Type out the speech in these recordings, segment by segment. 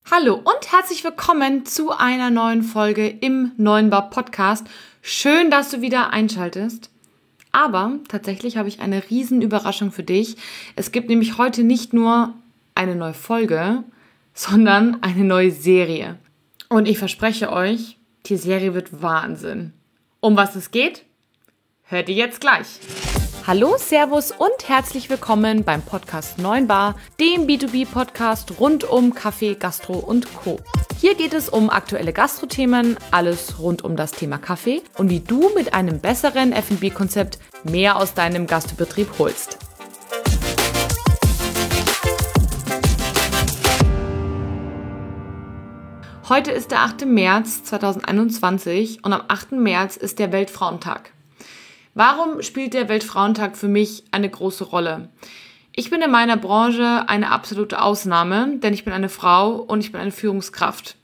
Hallo und herzlich willkommen zu einer neuen Folge im Neuen Bar Podcast. Schön, dass du wieder einschaltest. Aber tatsächlich habe ich eine riesen Überraschung für dich. Es gibt nämlich heute nicht nur eine neue Folge, sondern eine neue Serie. Und ich verspreche euch, die Serie wird Wahnsinn. Um was es geht, hört ihr jetzt gleich. Hallo, Servus und herzlich willkommen beim Podcast 9 Bar, dem B2B-Podcast rund um Kaffee, Gastro und Co. Hier geht es um aktuelle Gastrothemen, alles rund um das Thema Kaffee und wie du mit einem besseren F&B-Konzept mehr aus deinem Gastbetrieb holst. Heute ist der 8. März 2021 und am 8. März ist der Weltfrauentag. Warum spielt der Weltfrauentag für mich eine große Rolle? Ich bin in meiner Branche eine absolute Ausnahme, denn ich bin eine Frau und ich bin eine Führungskraft.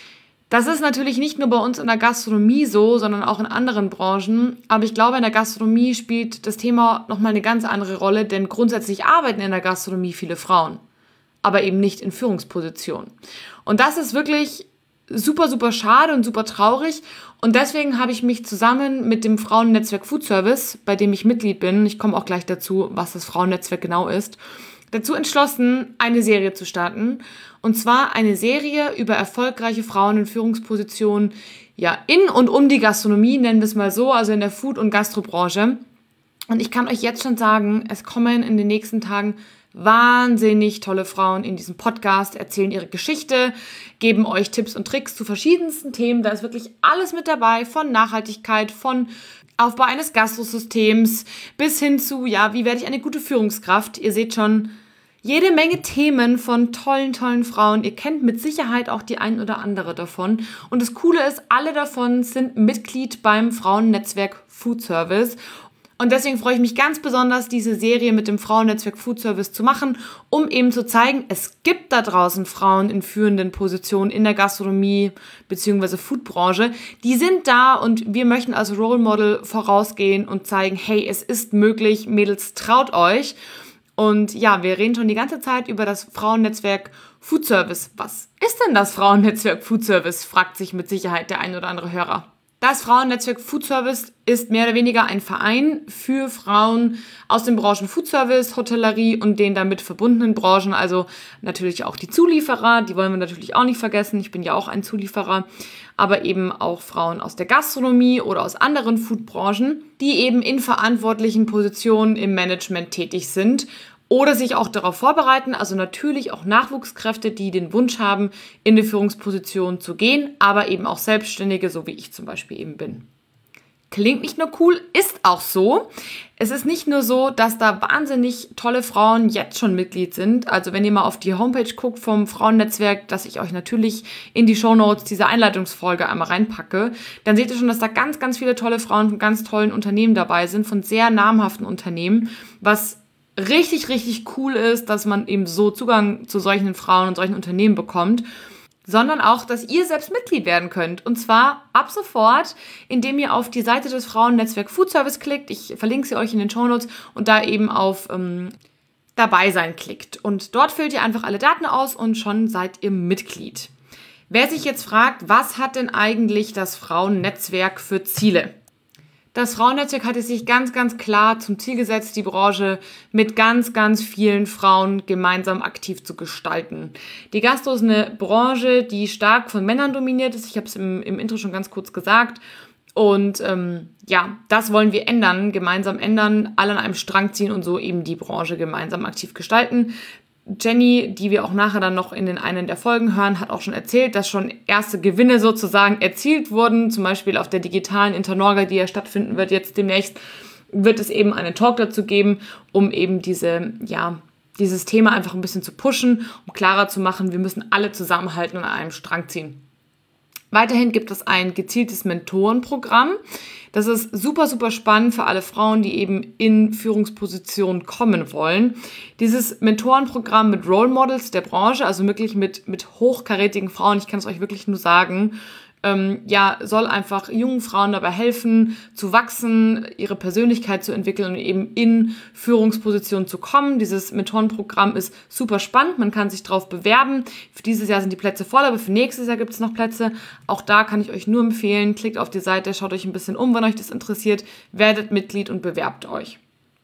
Das ist natürlich nicht nur bei uns in der Gastronomie so, sondern auch in anderen Branchen. Aber ich glaube, in der Gastronomie spielt das Thema nochmal eine ganz andere Rolle, denn grundsätzlich arbeiten in der Gastronomie viele Frauen, aber eben nicht in Führungspositionen. Und das ist wirklich super, super schade und super traurig. Und deswegen habe ich mich zusammen mit dem Frauennetzwerk Food Service, bei dem ich Mitglied bin, ich komme auch gleich dazu, was das Frauennetzwerk genau ist, dazu entschlossen, eine Serie zu starten. Und zwar eine Serie über erfolgreiche Frauen in Führungspositionen, ja, in und um die Gastronomie, nennen wir es mal so, also in der Food- und Gastrobranche. Und ich kann euch jetzt schon sagen, es kommen in den nächsten Tagen wahnsinnig tolle Frauen in diesem Podcast, erzählen ihre Geschichte, geben euch Tipps und Tricks zu verschiedensten Themen. Da ist wirklich alles mit dabei, von Nachhaltigkeit, von Aufbau eines Gastrosystems bis hin zu, ja, wie werde ich eine gute Führungskraft? Ihr seht schon, jede Menge Themen von tollen Frauen. Ihr kennt mit Sicherheit auch die ein oder andere davon. Und das Coole ist, alle davon sind Mitglied beim Frauennetzwerk Food Service. Und deswegen freue ich mich ganz besonders, diese Serie mit dem Frauennetzwerk Food Service zu machen, um eben zu zeigen, es gibt da draußen Frauen in führenden Positionen in der Gastronomie bzw. Foodbranche. Die sind da und wir möchten als Role Model vorausgehen und zeigen, hey, es ist möglich, Mädels, traut euch. Und ja, wir reden schon die ganze Zeit über das Frauennetzwerk Food Service. Was ist denn das Frauennetzwerk Food Service? Fragt sich mit Sicherheit der ein oder andere Hörer. Das Frauennetzwerk Food Service ist mehr oder weniger ein Verein für Frauen aus den Branchen Food Service, Hotellerie und den damit verbundenen Branchen, also natürlich auch die Zulieferer, die wollen wir natürlich auch nicht vergessen, ich bin ja auch ein Zulieferer, aber eben auch Frauen aus der Gastronomie oder aus anderen Foodbranchen, die eben in verantwortlichen Positionen im Management tätig sind oder sich auch darauf vorbereiten, also natürlich auch Nachwuchskräfte, die den Wunsch haben, in eine Führungsposition zu gehen, aber eben auch Selbstständige, so wie ich zum Beispiel eben bin. Klingt nicht nur cool, ist auch so. Es ist nicht nur so, dass da wahnsinnig tolle Frauen jetzt schon Mitglied sind. Also wenn ihr mal auf die Homepage guckt vom Frauennetzwerk, dass ich euch natürlich in die Shownotes diese Einleitungsfolge einmal reinpacke, dann seht ihr schon, dass da ganz viele tolle Frauen von ganz tollen Unternehmen dabei sind, von sehr namhaften Unternehmen, was richtig cool ist, dass man eben so Zugang zu solchen Frauen und solchen Unternehmen bekommt, sondern auch, dass ihr selbst Mitglied werden könnt. Und zwar ab sofort, indem ihr auf die Seite des Frauennetzwerk Food Service klickt. Ich verlinke sie euch in den Shownotes und da eben auf Dabei sein klickt. Und dort füllt ihr einfach alle Daten aus und schon seid ihr Mitglied. Wer sich jetzt fragt, was hat denn eigentlich das Frauennetzwerk für Ziele? Das Frauennetzwerk hat es sich ganz klar zum Ziel gesetzt, die Branche mit ganz vielen Frauen gemeinsam aktiv zu gestalten. Die Gastro ist eine Branche, die stark von Männern dominiert ist. Ich habe es im Intro schon ganz kurz gesagt. Und das wollen wir ändern, gemeinsam ändern, alle an einem Strang ziehen und so eben die Branche gemeinsam aktiv gestalten. Jenny, die wir auch nachher dann noch in einen der Folgen hören, hat auch schon erzählt, dass schon erste Gewinne sozusagen erzielt wurden. Zum Beispiel auf der digitalen Internorga, die ja stattfinden wird jetzt demnächst, wird es eben einen Talk dazu geben, um eben dieses Thema einfach ein bisschen zu pushen, um klarer zu machen, wir müssen alle zusammenhalten und an einem Strang ziehen. Weiterhin gibt es ein gezieltes Mentorenprogramm. Das ist super spannend für alle Frauen, die eben in Führungspositionen kommen wollen. Dieses Mentorenprogramm mit Role Models der Branche, also wirklich mit hochkarätigen Frauen, ich kann es euch wirklich nur sagen, soll einfach jungen Frauen dabei helfen, zu wachsen, ihre Persönlichkeit zu entwickeln und eben in Führungspositionen zu kommen. Dieses Mentorenprogramm ist super spannend, man kann sich drauf bewerben. Für dieses Jahr sind die Plätze voll, aber für nächstes Jahr gibt es noch Plätze. Auch da kann ich euch nur empfehlen, klickt auf die Seite, schaut euch ein bisschen um, wenn euch das interessiert, werdet Mitglied und bewerbt euch.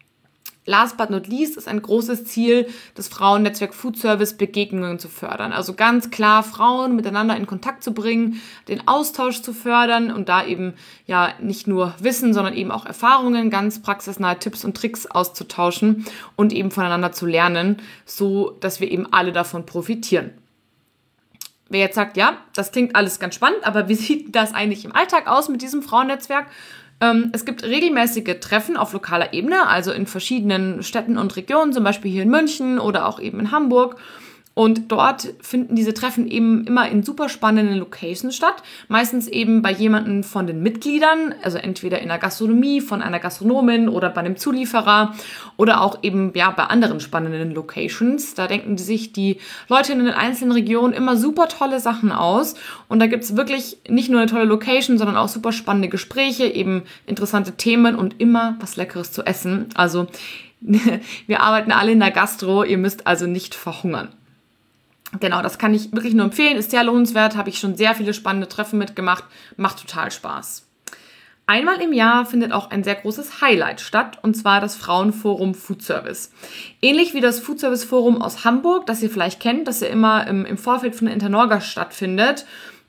Last but not least ist ein großes Ziel des Frauennetzwerk Food Service, Begegnungen zu fördern. Also ganz klar Frauen miteinander in Kontakt zu bringen, den Austausch zu fördern und da eben nicht nur Wissen, sondern eben auch Erfahrungen, ganz praxisnahe Tipps und Tricks auszutauschen und eben voneinander zu lernen, so dass wir eben alle davon profitieren. Wer jetzt sagt, ja, das klingt alles ganz spannend, aber wie sieht das eigentlich im Alltag aus mit diesem Frauennetzwerk? Es gibt regelmäßige Treffen auf lokaler Ebene, also in verschiedenen Städten und Regionen, zum Beispiel hier in München oder auch eben in Hamburg. Und dort finden diese Treffen eben immer in super spannenden Locations statt. Meistens eben bei jemandem von den Mitgliedern, also entweder in der Gastronomie, von einer Gastronomin oder bei einem Zulieferer oder auch eben bei anderen spannenden Locations. Da denken sich die Leute in den einzelnen Regionen immer super tolle Sachen aus. Und da gibt es wirklich nicht nur eine tolle Location, sondern auch super spannende Gespräche, eben interessante Themen und immer was Leckeres zu essen. Also wir arbeiten alle in der Gastro, ihr müsst also nicht verhungern. Genau, das kann ich wirklich nur empfehlen, ist sehr lohnenswert, habe ich schon sehr viele spannende Treffen mitgemacht, macht total Spaß. Einmal im Jahr findet auch ein sehr großes Highlight statt, und zwar das Frauenforum Food Service. Ähnlich wie das Food Service Forum aus Hamburg, das ihr vielleicht kennt, das ja immer im Vorfeld von der Internorga stattfindet,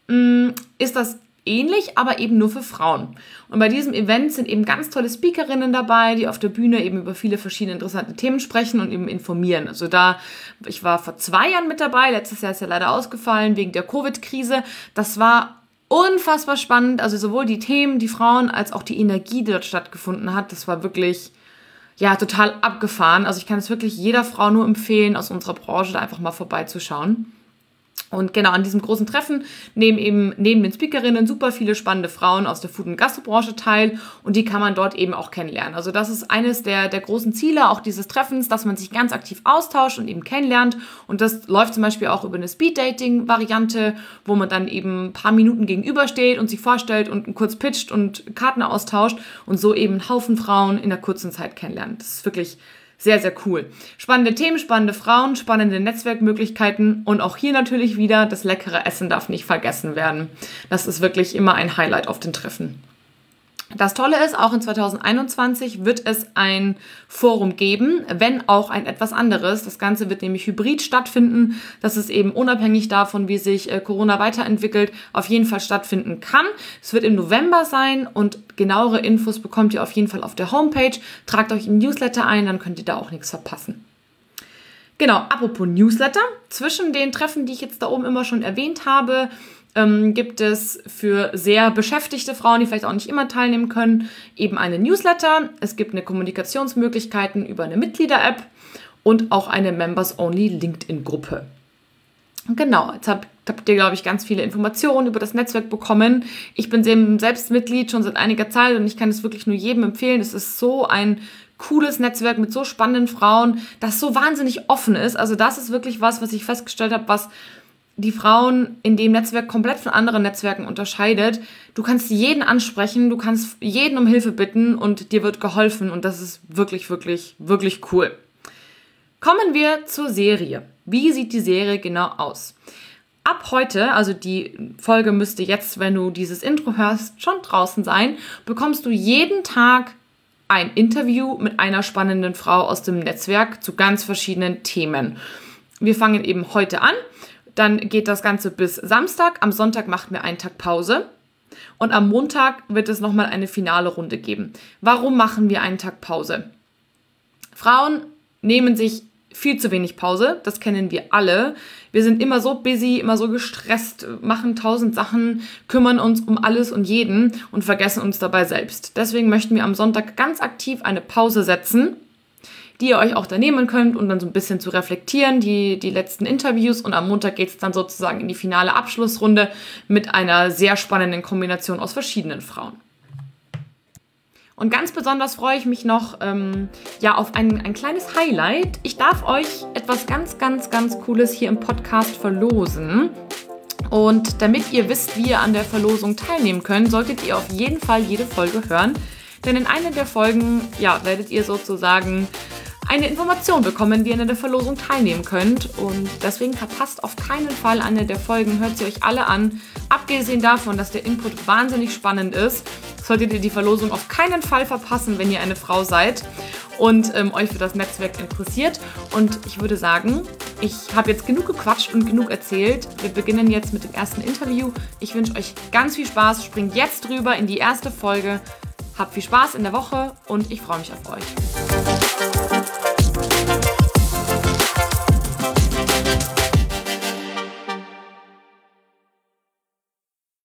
ist das ähnlich, aber eben nur für Frauen. Und bei diesem Event sind eben ganz tolle Speakerinnen dabei, die auf der Bühne eben über viele verschiedene interessante Themen sprechen und eben informieren. Also ich war vor 2 Jahren mit dabei, letztes Jahr ist ja leider ausgefallen wegen der Covid-Krise. Das war unfassbar spannend, also sowohl die Themen, die Frauen, als auch die Energie, die dort stattgefunden hat, das war wirklich total abgefahren. Also ich kann es wirklich jeder Frau nur empfehlen, aus unserer Branche da einfach mal vorbeizuschauen. Und genau, an diesem großen Treffen nehmen den Speakerinnen super viele spannende Frauen aus der Food- und Gastrobranche teil, und die kann man dort eben auch kennenlernen. Also das ist eines der großen Ziele auch dieses Treffens, dass man sich ganz aktiv austauscht und eben kennenlernt, und das läuft zum Beispiel auch über eine Speed-Dating-Variante, wo man dann eben ein paar Minuten gegenübersteht und sich vorstellt und kurz pitcht und Karten austauscht und so eben einen Haufen Frauen in der kurzen Zeit kennenlernt. Das ist wirklich sehr, sehr cool. Spannende Themen, spannende Frauen, spannende Netzwerkmöglichkeiten und auch hier natürlich wieder das leckere Essen darf nicht vergessen werden. Das ist wirklich immer ein Highlight auf den Treffen. Das Tolle ist, auch in 2021 wird es ein Forum geben, wenn auch ein etwas anderes. Das Ganze wird nämlich hybrid stattfinden, dass es eben unabhängig davon, wie sich Corona weiterentwickelt, auf jeden Fall stattfinden kann. Es wird im November sein und genauere Infos bekommt ihr auf jeden Fall auf der Homepage. Tragt euch im Newsletter ein, dann könnt ihr da auch nichts verpassen. Genau, apropos Newsletter. Zwischen den Treffen, die ich jetzt da oben immer schon erwähnt habe, gibt es für sehr beschäftigte Frauen, die vielleicht auch nicht immer teilnehmen können, eben eine Newsletter. Es gibt eine Kommunikationsmöglichkeiten über eine Mitglieder-App und auch eine Members-Only-LinkedIn-Gruppe. Genau, jetzt habt ihr, glaube ich, ganz viele Informationen über das Netzwerk bekommen. Ich bin selbst Mitglied schon seit einiger Zeit und ich kann es wirklich nur jedem empfehlen. Es ist so ein cooles Netzwerk mit so spannenden Frauen, das so wahnsinnig offen ist. Also das ist wirklich was ich festgestellt habe, was die Frauen in dem Netzwerk komplett von anderen Netzwerken unterscheidet. Du kannst jeden ansprechen, du kannst jeden um Hilfe bitten und dir wird geholfen, und das ist wirklich, wirklich, wirklich cool. Kommen wir zur Serie. Wie sieht die Serie genau aus? Ab heute, also die Folge müsste jetzt, wenn du dieses Intro hörst, schon draußen sein, bekommst du jeden Tag ein Interview mit einer spannenden Frau aus dem Netzwerk zu ganz verschiedenen Themen. Wir fangen eben heute an. Dann geht das Ganze bis Samstag. Am Sonntag machen wir einen Tag Pause. Und am Montag wird es nochmal eine finale Runde geben. Warum machen wir einen Tag Pause? Frauen nehmen sich viel zu wenig Pause. Das kennen wir alle. Wir sind immer so busy, immer so gestresst, machen 1000 Sachen, kümmern uns um alles und jeden und vergessen uns dabei selbst. Deswegen möchten wir am Sonntag ganz aktiv eine Pause setzen, die ihr euch auch da nehmen könnt, um dann so ein bisschen zu reflektieren, die letzten Interviews. Und am Montag geht es dann sozusagen in die finale Abschlussrunde mit einer sehr spannenden Kombination aus verschiedenen Frauen. Und ganz besonders freue ich mich noch auf ein kleines Highlight. Ich darf euch etwas ganz, ganz, ganz Cooles hier im Podcast verlosen. Und damit ihr wisst, wie ihr an der Verlosung teilnehmen könnt, solltet ihr auf jeden Fall jede Folge hören. Denn in einer der Folgen werdet ihr sozusagen eine Information bekommen, wie ihr an der Verlosung teilnehmen könnt. Und deswegen verpasst auf keinen Fall eine der Folgen. Hört sie euch alle an. Abgesehen davon, dass der Input wahnsinnig spannend ist, solltet ihr die Verlosung auf keinen Fall verpassen, wenn ihr eine Frau seid und euch für das Netzwerk interessiert. Und ich würde sagen, ich habe jetzt genug gequatscht und genug erzählt. Wir beginnen jetzt mit dem ersten Interview. Ich wünsche euch ganz viel Spaß. Springt jetzt rüber in die erste Folge. Habt viel Spaß in der Woche und ich freue mich auf euch.